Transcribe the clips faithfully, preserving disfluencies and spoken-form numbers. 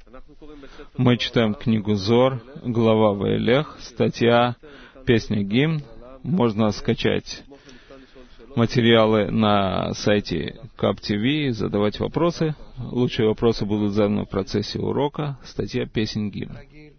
Мы читаем книгу Зор, глава Ваилех, статья «Песня гимн». Можно скачать материалы на сайте Кап ти ви, задавать вопросы. Лучшие вопросы будут заданы в процессе урока. Статья «Песня гимн».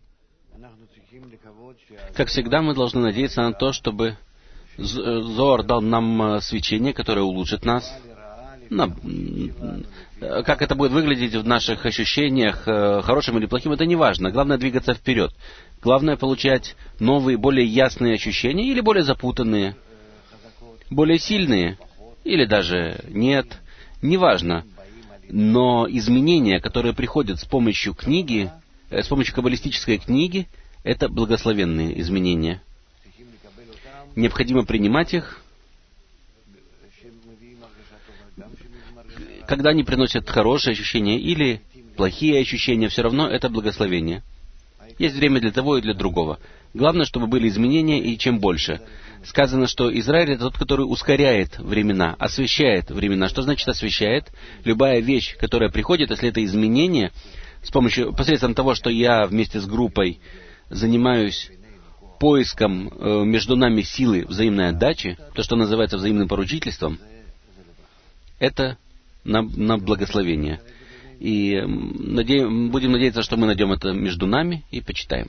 Как всегда, мы должны надеяться на то, чтобы Зор дал нам свечение, которое улучшит нас. На, как это будет выглядеть в наших ощущениях, хорошим или плохим, это не важно. Главное двигаться вперед. Главное получать новые, более ясные ощущения или более запутанные, более сильные, или даже нет. Неважно. Но изменения, которые приходят с помощью книги, с помощью каббалистической книги, это благословенные изменения. Необходимо принимать их. Когда они приносят хорошие ощущения или плохие ощущения, все равно это благословение. Есть время для того и для другого. Главное, чтобы были изменения, и чем больше. Сказано, что Израиль — это тот, который ускоряет времена, освещает времена. Что значит освещает? Любая вещь, которая приходит, если это изменение, с помощью, посредством того, что я вместе с группой занимаюсь поиском э, между нами силы взаимной отдачи, то, что называется взаимным поручительством, это на, на благословение. И наде... будем надеяться, что мы найдем это между нами и почитаем.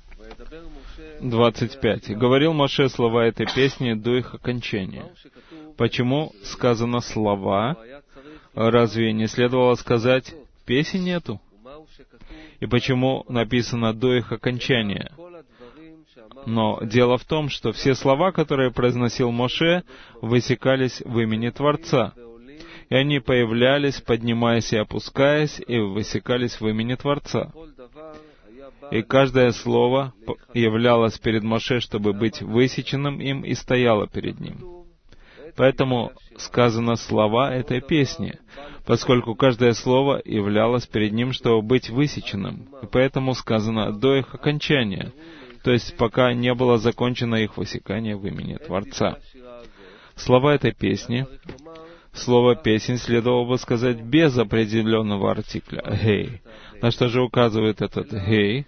двадцать пять. «Говорил Моше слова этой песни до их окончания». Почему сказано «слова»? Разве не следовало сказать «песен нету»? И почему написано «до их окончания»? Но дело в том, что все слова, которые произносил Моше, высекались в имени Творца. И они появлялись, поднимаясь и опускаясь, и высекались в имени Творца. И каждое слово являлось перед Моше, чтобы быть высеченным им, и стояло перед ним. Поэтому сказано слова этой песни, поскольку каждое слово являлось перед ним, чтобы быть высеченным. И поэтому сказано «до их окончания», то есть пока не было закончено их высекание в имени Творца. Слова этой песни, слово «песень» следовало бы сказать без определенного артикля «гей». На что же указывает этот «гей»?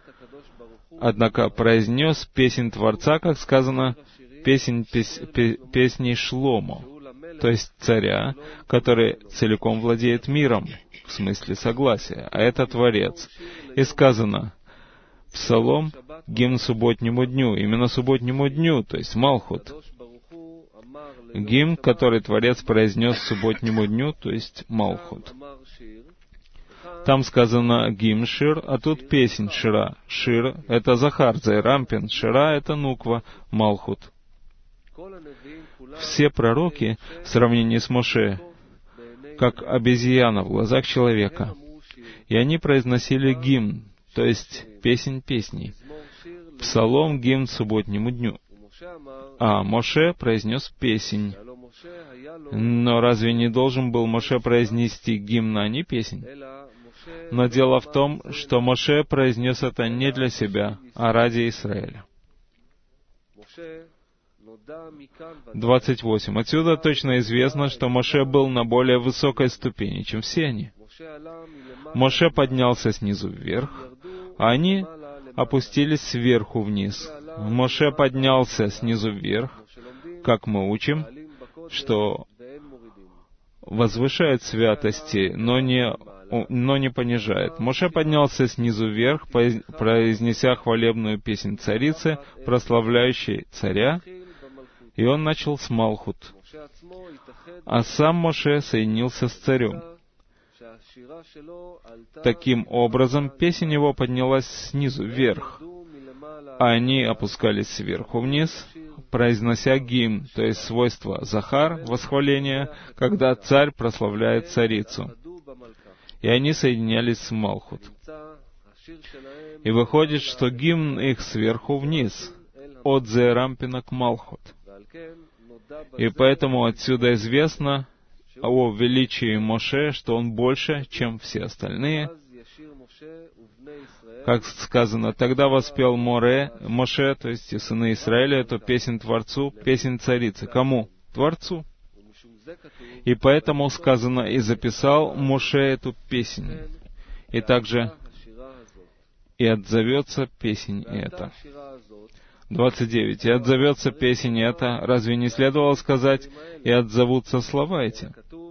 Однако произнес песнь Творца, как сказано, песнь пес, пе, песней Шломо, то есть царя, который целиком владеет миром, в смысле согласия, а это Творец. И сказано, Псалом, гимн субботнему дню, именно субботнему дню, то есть Малхут. Гимн, который Творец произнес субботнему дню, то есть Малхут. Там сказано гимн Шир, а тут песнь Шира. Шир — это Захар, Зайрампин, Шира — это Нуква, Малхут. Все пророки, в сравнении с Моше, как обезьяна в глазах человека. И они произносили гимн, то есть песнь песней. Псалом, гимн субботнему дню. А Моше произнес песнь. Но разве не должен был Моше произнести гимн, а не песнь? Но дело в том, что Моше произнес это не для себя, а ради Израиля. двадцать восемь. Отсюда точно известно, что Моше был на более высокой ступени, чем все они. Моше поднялся снизу вверх, а они опустились сверху вниз. Моше поднялся снизу вверх, как мы учим, что возвышает святости, но не, но не понижает. Моше поднялся снизу вверх, произнеся хвалебную песнь царицы, прославляющей царя, и он начал с Малхут. А сам Моше соединился с царем. Таким образом, песнь его поднялась снизу вверх, а они опускались сверху вниз, произнося гимн, то есть свойство Захар, восхваления, когда царь прославляет царицу. И они соединялись с Малхут. И выходит, что гимн их сверху вниз, от Зерампина к Малхут. И поэтому отсюда известно о величии Моше, что он больше, чем все остальные. Как сказано, тогда воспел Море, Моше, то есть и сыны Израиля, эту песнь Творцу, песнь царицы. Кому? Творцу. И поэтому сказано, и записал Моше эту песнь. И также и отзовется песнь эта. двадцать девять. И отзовется песнь эта. Разве не следовало сказать, и отзовутся слова эти?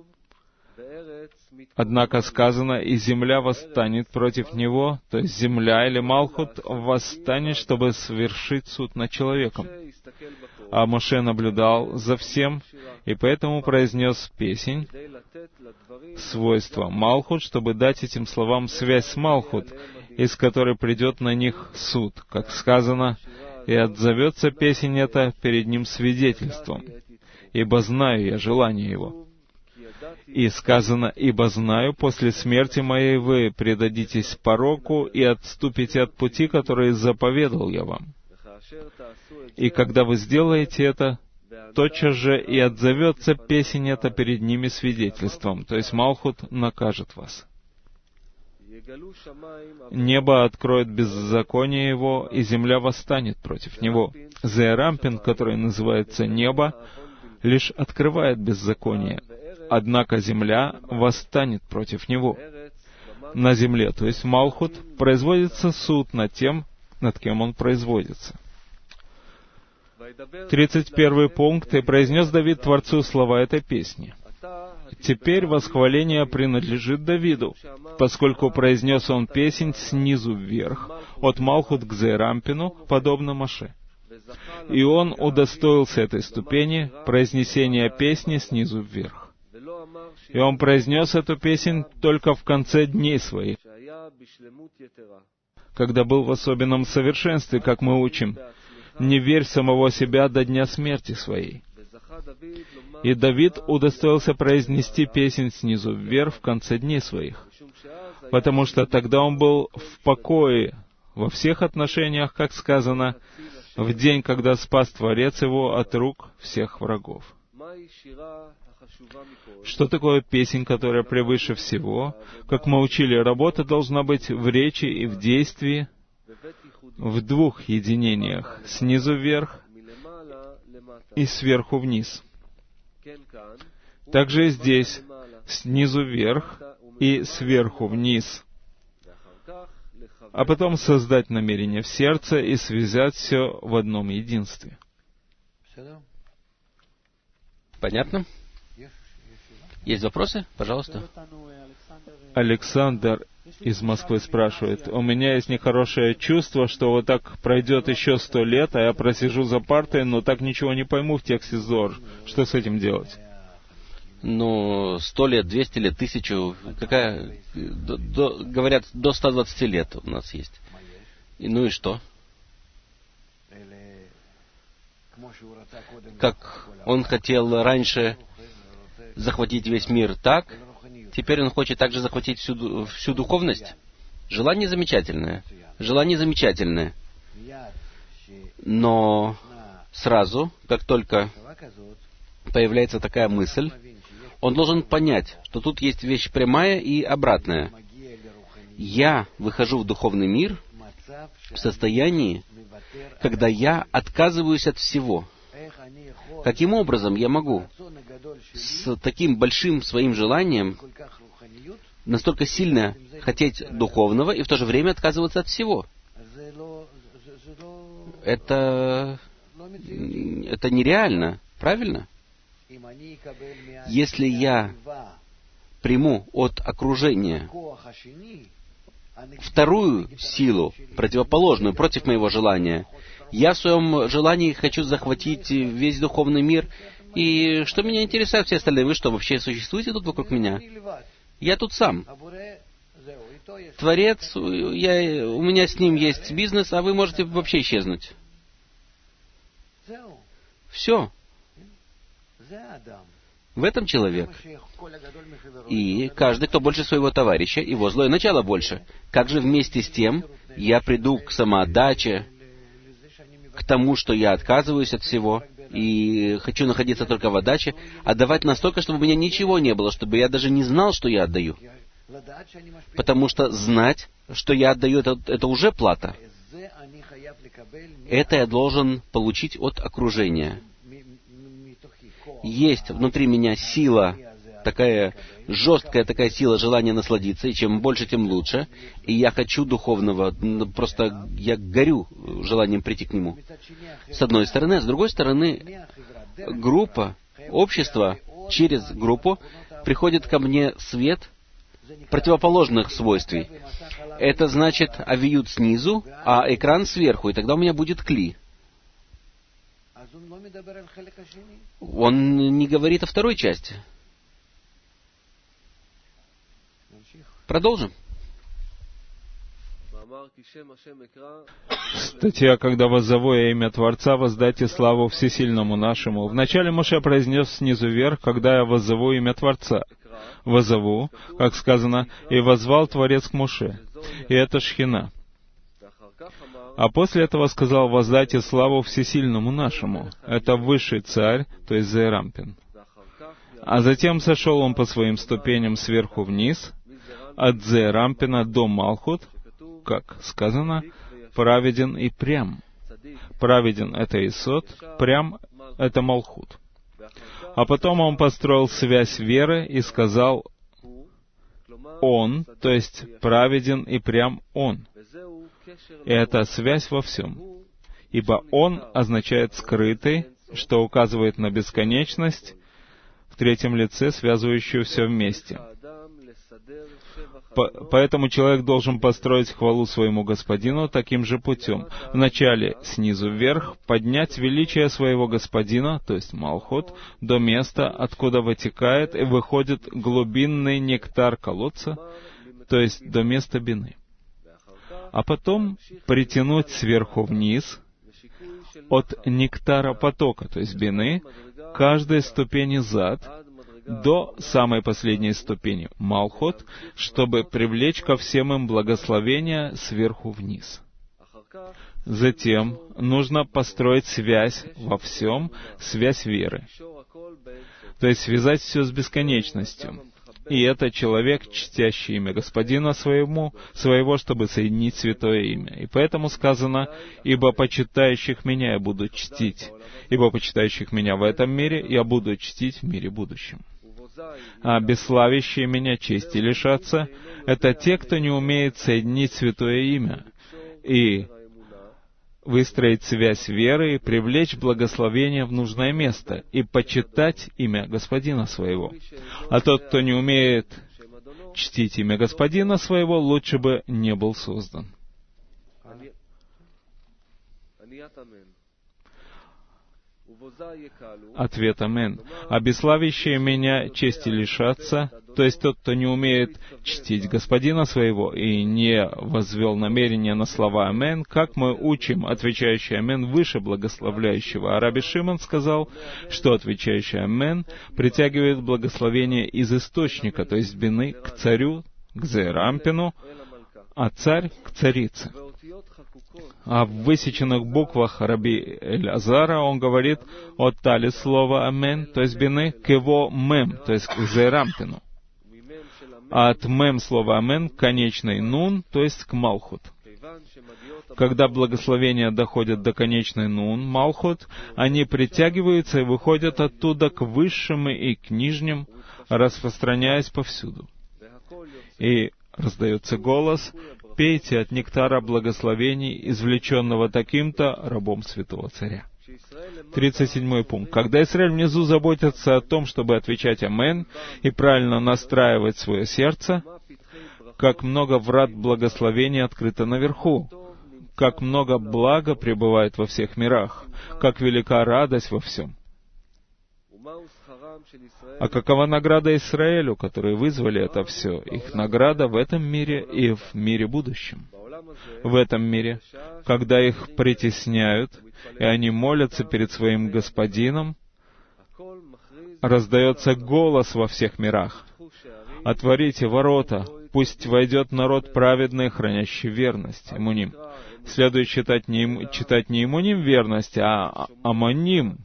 Однако сказано, и земля восстанет против него, то есть земля или Малхут восстанет, чтобы свершить суд над человеком. А Моше наблюдал за всем, и поэтому произнес песнь, свойство Малхут, чтобы дать этим словам связь с Малхут, из которой придет на них суд, как сказано, и отзовется песнь эта перед ним свидетельством, ибо знаю я желание его. И сказано, ибо знаю, после смерти моей вы предадитесь пороку и отступите от пути, который заповедал я вам. И когда вы сделаете это, тотчас же и отзовется песнь эта перед ними свидетельством, то есть Малхут накажет вас. Небо откроет беззаконие его, и земля восстанет против него. Зеэрампин, который называется небо, лишь открывает беззаконие, однако земля восстанет против него. На земле, то есть Малхут, производится суд над тем, над кем он производится. тридцать первый пункт. «И произнес Давид Творцу слова этой песни». Теперь восхваление принадлежит Давиду, поскольку произнес он песнь снизу вверх, от Малхут к Зеэрампину, подобно Моше. И он удостоился этой ступени произнесения песни снизу вверх. И он произнес эту песнь только в конце дней своих, когда был в особенном совершенстве, как мы учим. «Не верь самого себя до дня смерти своей». И Давид удостоился произнести песнь снизу вверх в конце дней своих, потому что тогда он был в покое во всех отношениях, как сказано, в день, когда спас Творец его от рук всех врагов. Что такое песнь, которая превыше всего? Как мы учили, работа должна быть в речи и в действии, в двух единениях, снизу вверх и сверху вниз. Также и здесь, снизу вверх и сверху вниз. А потом создать намерение в сердце и связать все в одном единстве. Понятно? Есть вопросы? Пожалуйста. Александр из Москвы спрашивает: у меня есть нехорошее чувство, что вот так пройдет еще сто лет, а я просижу за партой, но так ничего не пойму в тексте Зоар. Что с этим делать? Ну, сто лет, двести лет, тысячу, какая... До, до, говорят, до ста двадцати лет у нас есть. И, ну и что? Как он хотел раньше захватить весь мир так, теперь он хочет также захватить всю, всю духовность. Желание замечательное. Желание замечательное. Но сразу, как только появляется такая мысль, он должен понять, что тут есть вещь прямая и обратная. Я выхожу в духовный мир в состоянии, когда я отказываюсь от всего. Каким образом я могу с таким большим своим желанием настолько сильно хотеть духовного и в то же время отказываться от всего? Это, это нереально, правильно? Если я приму от окружения вторую силу, противоположную, против моего желания, я в своем желании хочу захватить весь духовный мир, и что меня интересует все остальные? Вы что, вообще существуете тут вокруг меня? Я тут сам. Творец, я, у меня с ним есть бизнес, а вы можете вообще исчезнуть. Все. В этом человек. И каждый, кто больше своего товарища, его злое начало больше. Как же вместе с тем я приду к самоотдаче, к тому, что я отказываюсь от всего и хочу находиться только в отдаче, отдавать настолько, чтобы у меня ничего не было, чтобы я даже не знал, что я отдаю. Потому что знать, что я отдаю, это, это уже плата. Это я должен получить от окружения. Есть внутри меня сила такая жесткая такая сила желания насладиться, и чем больше, тем лучше. И я хочу духовного, просто я горю желанием прийти к нему. С одной стороны. А с другой стороны, группа, общество через группу приходит ко мне свет противоположных свойств. Это значит авиют снизу, а экран сверху, и тогда у меня будет кли. Он не говорит о второй части. Продолжим. Статья «Когда воззову я имя Творца, воздайте славу Всесильному нашему». Вначале Моше произнес снизу вверх, когда я воззову имя Творца. Воззову, как сказано, и воззвал Творец к Моше. И это Шхина. А после этого сказал: воздайте славу Всесильному нашему. Это высший царь, то есть Зеэрампин. А затем сошел он по своим ступеням сверху вниз, от Зеэрампина до Малхут, как сказано, праведен и прям. Праведен — это Исод, прям — это Малхут. А потом он построил связь веры и сказал: Он, то есть праведен и прям Он. И это связь во всем. Ибо Он означает скрытый, что указывает на бесконечность, в третьем лице, связывающую все вместе. По- поэтому человек должен построить хвалу своему Господину таким же путем. Вначале снизу вверх поднять величие своего Господина, то есть Малхут, до места, откуда вытекает и выходит глубинный нектар колодца, то есть до места бины. А потом притянуть сверху вниз от нектара потока, то есть бины, каждой ступени зад, до самой последней ступени, Малхут, чтобы привлечь ко всем им благословения сверху вниз. Затем нужно построить связь во всем, связь веры. То есть связать все с бесконечностью. И это человек, чтящий имя Господина своему, своего, чтобы соединить святое имя. И поэтому сказано: «Ибо почитающих меня я буду чтить, ибо почитающих меня в этом мире я буду чтить в мире будущем». А бесславящие меня чести лишатся — это те, кто не умеет соединить святое имя и выстроить связь веры, и привлечь благословение в нужное место, и почитать имя Господина своего. А тот, кто не умеет чтить имя Господина своего, лучше бы не был создан. Ответ: Амен. А бесславящие меня чести лишатся, то есть тот, кто не умеет чтить Господина своего и не возвел намерение на слова Амен, как мы учим, отвечающий Амен выше благословляющего. А Раби Шимон сказал, что отвечающий Амен притягивает благословение из источника, то есть бины, к царю, к Зеэрампину, а царь — к царице. А в высеченных буквах Раби Элязара он говорит о тале слова «амен», то есть бины, к его мем, то есть к Зеэрампину. А от мем слова «амен» к конечной нун, то есть к Малхут. Когда благословения доходят до конечной нун, Малхут, они притягиваются и выходят оттуда к высшим и к нижним, распространяясь повсюду. И раздается голос: «Пейте от нектара благословений, извлеченного таким-то рабом святого царя». тридцать седьмой пункт. Когда Израиль внизу заботится о том, чтобы отвечать «Амен» и правильно настраивать свое сердце, как много врат благословения открыто наверху, как много блага пребывает во всех мирах, как велика радость во всем. А какова награда Израилю, которые вызвали это все? Их награда в этом мире и в мире будущем. В этом мире, когда их притесняют, и они молятся перед своим Господином, раздается голос во всех мирах: «Отворите ворота, пусть войдет народ праведный, хранящий верность». Имуним. Следует читать не, читать не имуним верность, а амоним,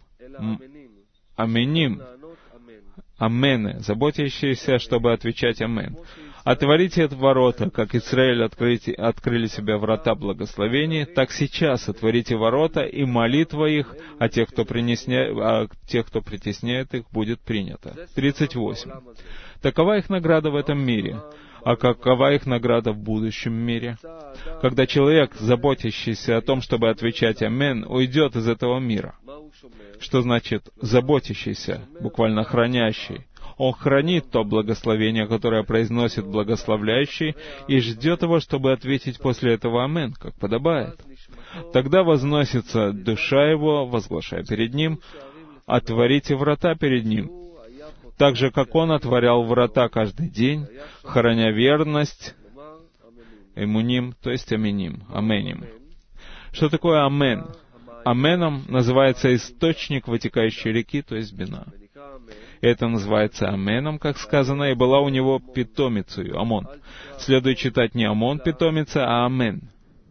аменим, амены, заботящиеся, чтобы отвечать амен. Отворите эти ворота, как Израиль открыли, открыли себе врата благословений, так сейчас отворите ворота, и молитва их, а тех, кто, принесня... а тех, кто притесняет их, будет принята. тридцать восемь. Такова их награда в этом мире. А какова их награда в будущем мире? Когда человек, заботящийся о том, чтобы отвечать «Амен», уйдет из этого мира. Что значит «заботящийся», буквально «хранящий»? Он хранит то благословение, которое произносит благословляющий, и ждет его, чтобы ответить после этого «Амен», как подобает. Тогда возносится душа его, возглашая перед ним: «Отворите врата перед ним», так же, как он отворял врата каждый день, храня верность эмуним, то есть аминим, аменим. Что такое амен? Аменом называется источник вытекающей реки, то есть бина. Это называется аменом, как сказано, и была у него питомицею, Амон. Следует читать не Амон питомица, а амен.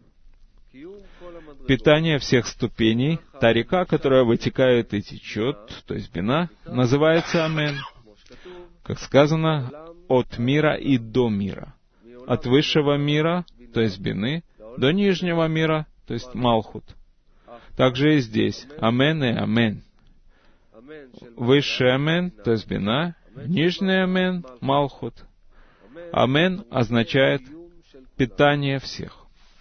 Питание всех ступеней, та река, которая вытекает и течет, то есть бина, называется амен. Как сказано, от мира и до мира. От высшего мира, то есть бины, до нижнего мира, то есть малхут. Также и здесь. Амен и амен. Высший амен, то есть бина, нижний амен, малхут. Амен означает питание всех.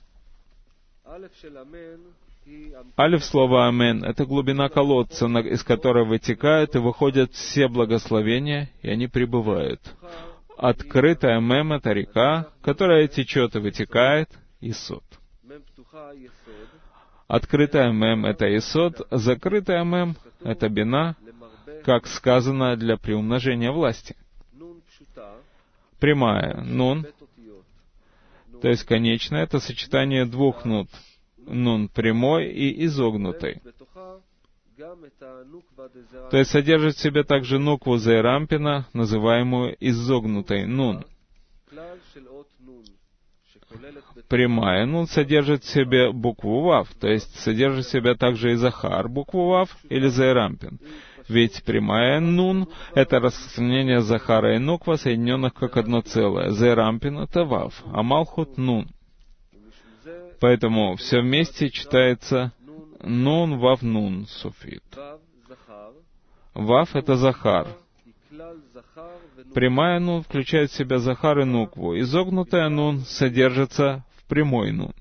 Алиф слова «Амен» — это глубина колодца, из которой вытекают и выходят все благословения, и они пребывают. Открытая Мем — это река, которая течет и вытекает, Исод. Открытая Мем — это Исод, закрытая Мем — это Бина, как сказано, для приумножения власти. Прямая Нун, то есть конечная, это сочетание двух нут. Нун прямой и изогнутый. То есть содержит в себе также нукву Зейрампина, называемую изогнутой нун. Прямая нун содержит в себе букву вав, то есть содержит в себе также и захар, букву вав или Зейрампин. Ведь прямая нун — это распространение захара и нуква, соединенных как одно целое. Зейрампин — это вав, а малхут — нун. Поэтому все вместе читается нун, вав, нун, суфит. Вав — это захар. Прямая нун включает в себя захар и нукву. Изогнутая нун содержится в прямой нун.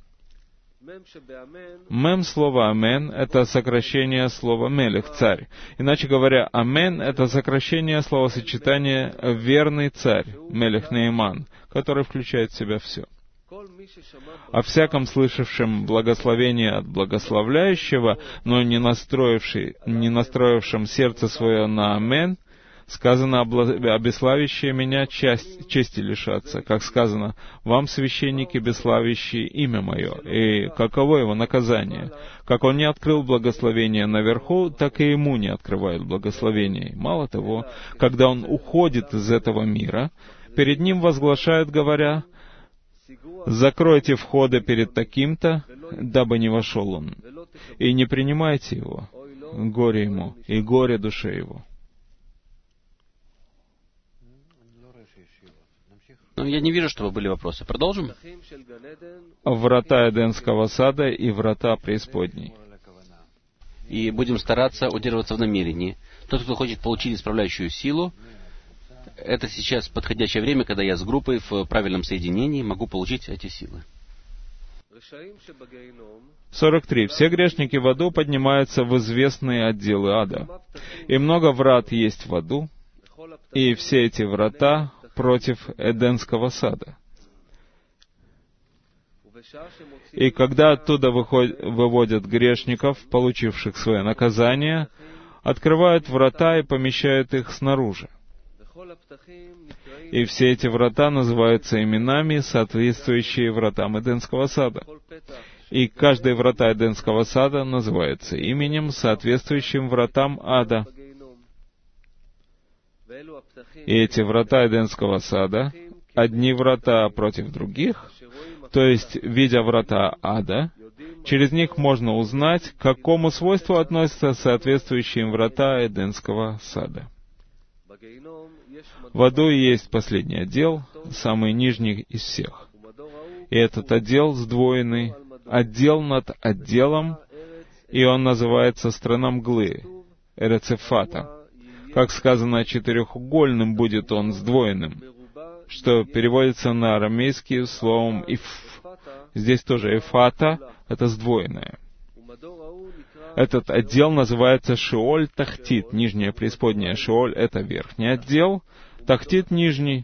Мем слова «амен» — это сокращение слова «мелех», царь. Иначе говоря, «амен» — это сокращение словосочетания «верный царь», «мелех Нейман», который включает в себя все. О всяком слышавшем благословение от благословляющего, но не, настроивший, не настроившем сердце свое на «Амен», сказано: «Обеславящие меня часть, чести лишатся», как сказано: «Вам, священники, бесславящие имя мое». И каково его наказание? Как он не открыл благословение наверху, так и ему не открывают благословений. Мало того, когда он уходит из этого мира, перед ним возглашают, говоря: «Закройте входы перед таким-то, дабы не вошел он, и не принимайте его, горе ему, и горе душе его». Ну, я не вижу, чтобы были вопросы. Продолжим? Врата Эденского сада и врата преисподней. И будем стараться удерживаться в намерении. Тот, кто хочет получить исправляющую силу, это сейчас подходящее время, когда я с группой в правильном соединении могу получить эти силы. сорок три. Все грешники в аду поднимаются в известные отделы ада. И много врат есть в аду, и все эти врата против Эденского сада. И когда оттуда выходят, выводят грешников, получивших свое наказание, открывают врата и помещают их снаружи. И все эти врата называются именами, соответствующие вратам Эденского сада. И каждые врата Эденского сада называются именем, соответствующим вратам ада. И эти врата Эденского сада, одни врата против других, то есть, видя врата ада, через них можно узнать, к какому свойству относятся соответствующие им врата Эденского сада. В аду есть последний отдел, самый нижний из всех. И этот отдел сдвоенный, отдел над отделом, и он называется страна мглы, Эрецефата. Как сказано, четырехугольным будет он сдвоенным, что переводится на арамейский словом «иф». Здесь тоже «эфата» — это сдвоенное. Этот отдел называется Шеоль Тахтит, нижняя преисподняя. Шеоль — это верхний отдел, Тахтит — нижний.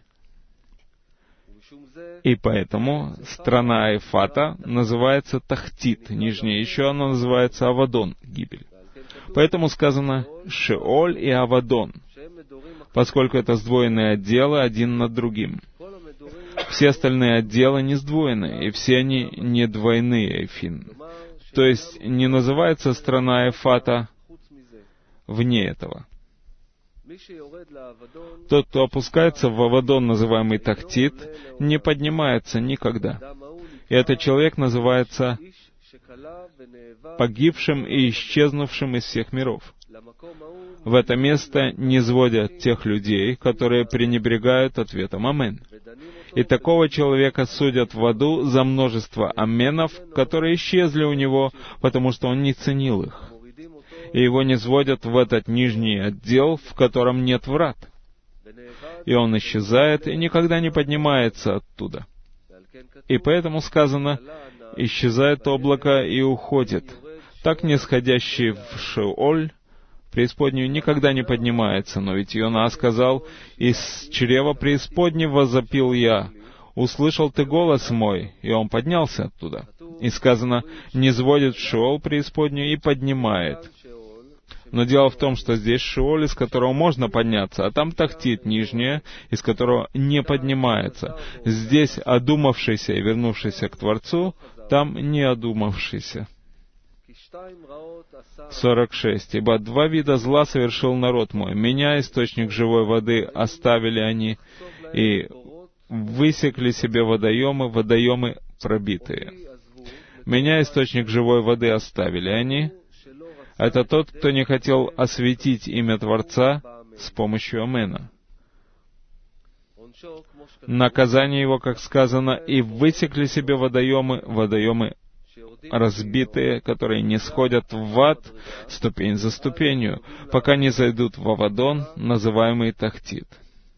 И поэтому страна Эфата называется Тахтит, нижняя. Еще она называется Авадон, гибель. Поэтому сказано Шеоль и Авадон, поскольку это сдвоенные отделы один над другим. Все остальные отделы не сдвоенные, и все они не двойные, эфин. То есть не называется страна Эфата вне этого. Тот, кто опускается в Авадон, называемый Тахтит, не поднимается никогда. И этот человек называется погибшим и исчезнувшим из всех миров. В это место не сводят тех людей, которые пренебрегают ответом «Амен». И такого человека судят в аду за множество аменов, которые исчезли у него, потому что он не ценил их. И его не сводят в этот нижний отдел, в котором нет врат. И он исчезает и никогда не поднимается оттуда. И поэтому сказано, исчезает облако и уходит. Так нисходящий в Шеоль, преисподнюю, никогда не поднимается. Но ведь Йона сказал, «Из чрева преисподней возопил я, услышал ты голос мой», и он поднялся оттуда. И сказано, «Не сводит в Шеол преисподнюю и поднимает». Но дело в том, что здесь Шеоль, из которого можно подняться, а там Тахтит, нижняя, из которого не поднимается. Здесь одумавшийся и вернувшийся к Творцу, там не одумавшийся. сорок шесть. «Ибо два вида зла совершил народ мой. Меня, источник живой воды, оставили они, и высекли себе водоемы, водоемы пробитые. Меня, источник живой воды, оставили они». Это тот, кто не хотел осветить имя Творца с помощью Амена. Наказание его, как сказано, «И высекли себе водоемы, водоемы разбитые, которые не сходят в ад ступень за ступенью, пока не зайдут в Авадон, называемый Тахтит».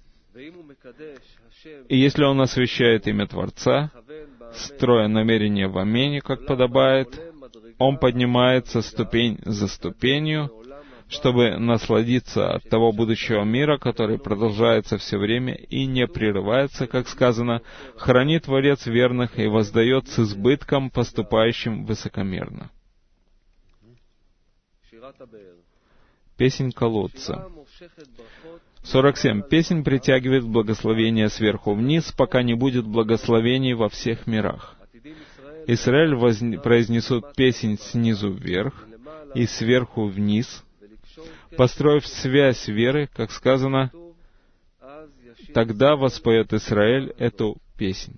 И если он освящает имя Творца, строя намерение в Амене, как подобает, он поднимается ступень за ступенью, чтобы насладиться от того будущего мира, который продолжается все время и не прерывается, как сказано, «Хранит Творец верных и воздает с избытком поступающим высокомерно». Песнь колодца. сорок семь. Песнь притягивает благословение сверху вниз, пока не будет благословений во всех мирах. Израиль воз... произнесут песнь снизу вверх и сверху вниз, построив связь веры, как сказано, тогда воспоет Израиль эту песнь.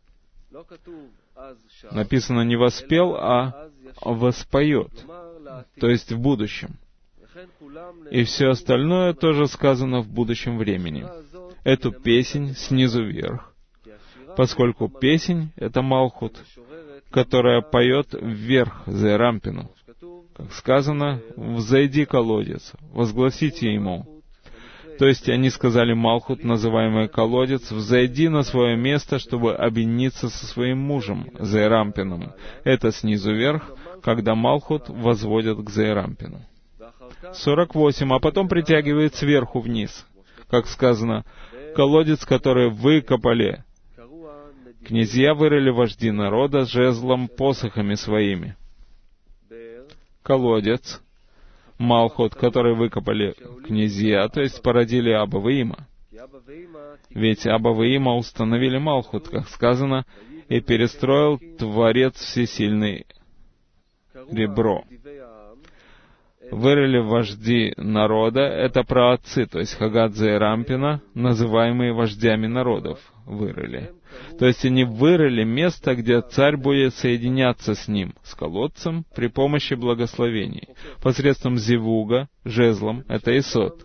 Написано не воспел, а воспоет, то есть в будущем. И все остальное тоже сказано в будущем времени. Эту песнь снизу вверх, поскольку песнь — это Малхут, которая поет вверх за Рампину. Как сказано, «Взойди, колодец, возгласите ему». То есть они сказали Малхут, называемый колодец, «Взойди на свое место, чтобы объединиться со своим мужем, Зерампином». Это снизу вверх, когда Малхут возводят к Зерампину. сорок восемь. А потом притягивает сверху вниз. Как сказано, «Колодец, который выкопали». Князья вырыли вожди народа жезлом посохами своими. Колодец, Малхут, который выкопали князья, то есть породили Аба Ваима. Ведь Аба Ваима установили Малхут, как сказано, и перестроил Творец Всесильный ребро. Вырыли вожди народа, это праотцы, то есть Хагадзе и Рампина, называемые вождями народов, вырыли. То есть они вырыли место, где царь будет соединяться с ним, с колодцем, при помощи благословений, посредством зивуга, жезлом, это Исот,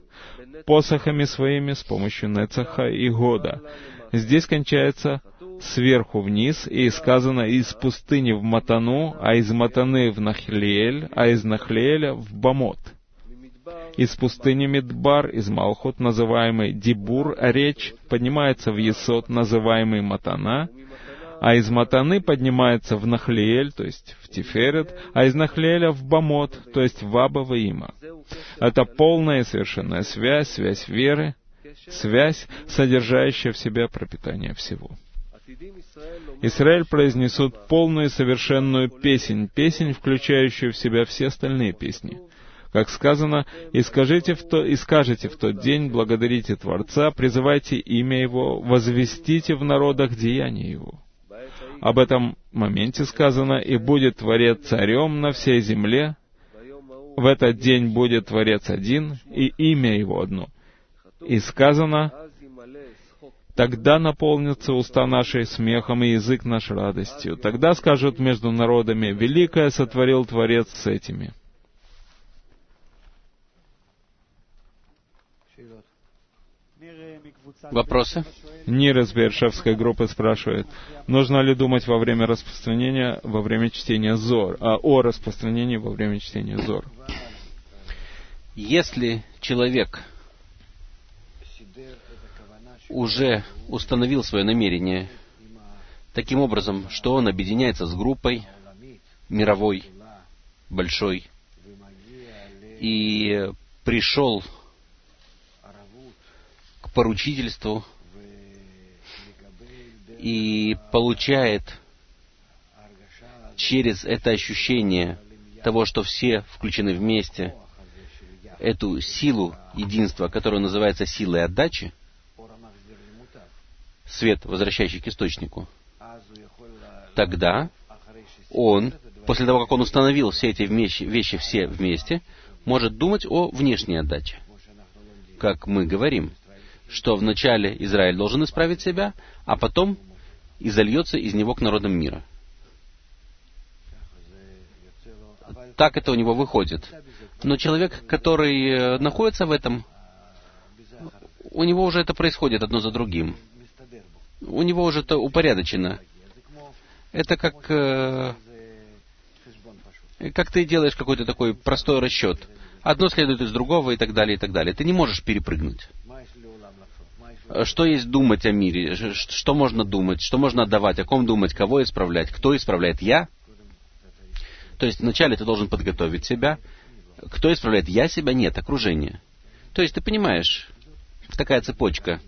посохами своими с помощью Нецаха и Года. Здесь кончается сверху вниз, и сказано из пустыни в Матану, а из Матаны в Нахлиэль, а из Нахлиэля в Бамот. Из пустыни Мидбар, из Малхут, называемый Дибур, речь, поднимается в Есод, называемый Матана, а из Матаны поднимается в Нахлиэль, то есть в Тиферет, а из Нахлиэля в Бамот, то есть в Аба Ваима. Это полная и совершенная связь, связь веры, связь, содержащая в себе пропитание всего. Израиль произнесут полную и совершенную песнь, песнь, включающую в себя все остальные песни. Как сказано, «И скажите в, то, и скажете в тот день, благодарите Творца, призывайте имя Его, возвестите в народах деяния Его». Об этом моменте сказано, «И будет Творец царем на всей земле, в этот день будет Творец один, и имя Его одно». И сказано, «Тогда наполнятся уста наши смехом и язык наш радостью. Тогда скажут между народами, великое сотворил Творец с этими». Вопросы? Нир из Бершевской группы спрашивает, нужно ли думать во время распространения, во время чтения Зор, а о распространении во время чтения Зор? Если человек уже установил свое намерение таким образом, что он объединяется с группой мировой, большой, и пришел к поручительству и получает через это ощущение того, что все включены вместе, эту силу единства, которая называется силой отдачи, свет, возвращающий к источнику, тогда он, после того, как он установил все эти вещи, вещи все вместе, может думать о внешней отдаче. Как мы говорим, что вначале Израиль должен исправить себя, а потом изольется из него к народам мира. Так это у него выходит. Но человек, который находится в этом, у него уже это происходит одно за другим. У него уже это упорядочено. Это как, э, как ты делаешь какой-то такой простой расчет. Одно следует из другого и так далее, и так далее. Ты не можешь перепрыгнуть. Что есть думать о мире? Что можно думать? Что можно отдавать? О ком думать? Кого исправлять? Кто исправляет? Я? То есть вначале ты должен подготовить себя. Кто исправляет? Я себя? Нет, окружение. То есть ты понимаешь, такая цепочка.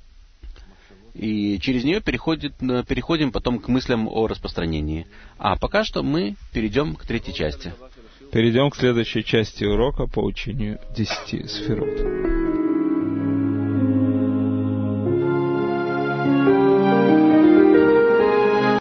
И через нее переходит, переходим потом к мыслям о распространении. А пока что мы перейдем к третьей части. Перейдем к следующей части урока по учению десяти сферот.